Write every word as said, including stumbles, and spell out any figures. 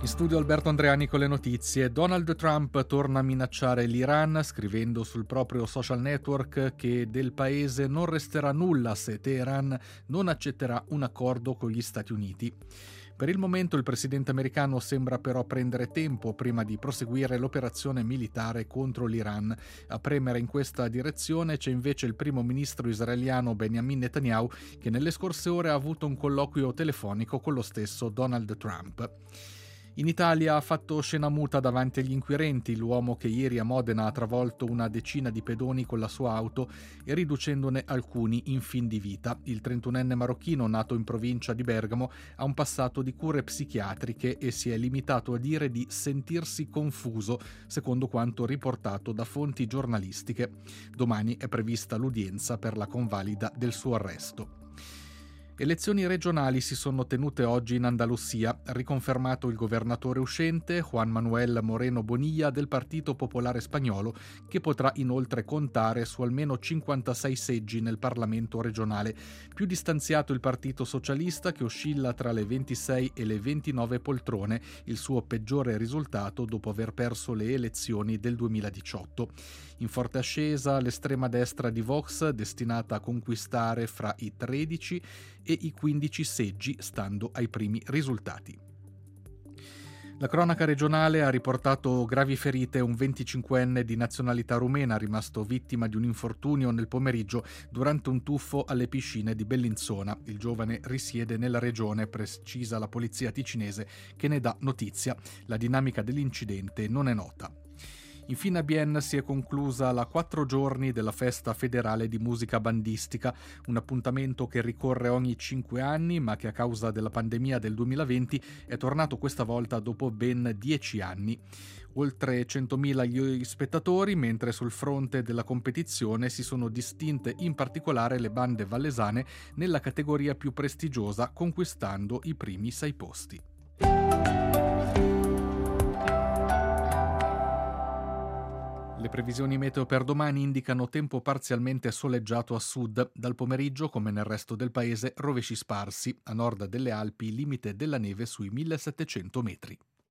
In studio Alberto Andreani con le notizie. Donald Trump torna a minacciare l'Iran, scrivendo sul proprio social network che del paese non resterà nulla se Teheran non accetterà un accordo con gli Stati Uniti. Per il momento il presidente americano sembra però prendere tempo prima di proseguire l'operazione militare contro l'Iran. A premere in questa direzione c'è invece il primo ministro israeliano Benjamin Netanyahu, che nelle scorse ore ha avuto un colloquio telefonico con lo stesso Donald Trump. In Italia ha fatto scena muta davanti agli inquirenti l'uomo che ieri a Modena ha travolto una decina di pedoni con la sua auto e riducendone alcuni in fin di vita. Il trentunenne marocchino, nato in provincia di Bergamo, ha un passato di cure psichiatriche e si è limitato a dire di sentirsi confuso, secondo quanto riportato da fonti giornalistiche. Domani è prevista l'udienza per la convalida del suo arresto. Elezioni regionali si sono tenute oggi in Andalusia, riconfermato il governatore uscente Juan Manuel Moreno Bonilla del Partito Popolare Spagnolo, che potrà inoltre contare su almeno cinquantasei seggi nel Parlamento regionale. Più distanziato il Partito Socialista, che oscilla tra le ventisei e le ventinove poltrone, il suo peggiore risultato dopo aver perso le elezioni del duemiladiciotto. In forte ascesa l'estrema destra di Vox, destinata a conquistare fra i tredici e i quindici seggi, stando ai primi risultati. La cronaca regionale ha riportato gravi ferite un venticinquenne di nazionalità rumena rimasto vittima di un infortunio nel pomeriggio durante un tuffo alle piscine di Bellinzona. Il giovane risiede nella regione, precisa la polizia ticinese che ne dà notizia. La dinamica dell'incidente non è nota. Infine a Bienne si è conclusa la quattro giorni della Festa Federale di Musica Bandistica, un appuntamento che ricorre ogni cinque anni ma che a causa della pandemia del duemilaventi è tornato questa volta dopo ben dieci anni. Oltre centomila gli spettatori, mentre sul fronte della competizione si sono distinte in particolare le bande vallesane nella categoria più prestigiosa, conquistando i primi sei posti. Le previsioni meteo per domani indicano tempo parzialmente soleggiato a sud, dal pomeriggio, come nel resto del paese, rovesci sparsi, a nord delle Alpi limite della neve sui millesettecento metri.